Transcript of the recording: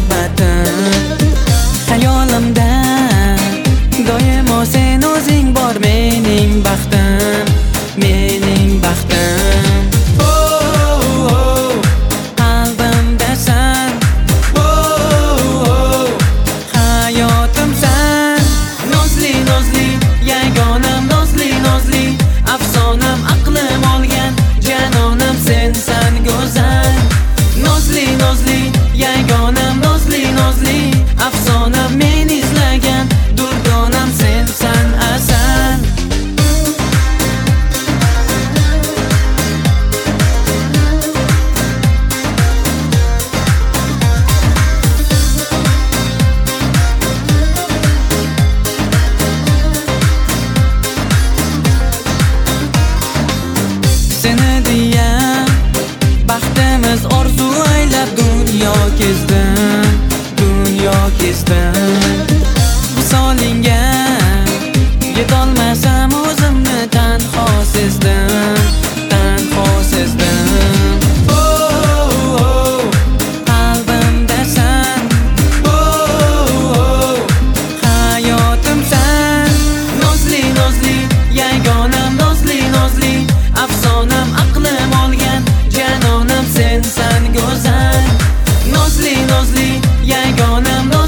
muhabbatim. Xayolimda doimo sen o'zing bor, mening baxtim, mening baxtim. Qalbimdasan, hayotimsan. Nozli, nozli, yagonam, nozli, nozli, afsonam, aqlim olgan janonam, sensan go'zal. Nozli, nozli, yagonam, nozli, nozli, afsonam, men izlagan durgonam, sensan asal. Seni deya baxtimiz orzu aylab dunyo kezdim, dunyo kezdim. Visolingga yetolmasam o'zimni tanho sezdim, tanho sezdim. Qalbimdasan, hayotimsan. Nozli, nozli, yagonam, nozli, nozli, afsonam, aqlim olgan janonam, sensan go'zal. Nozli, nozli, yagonam,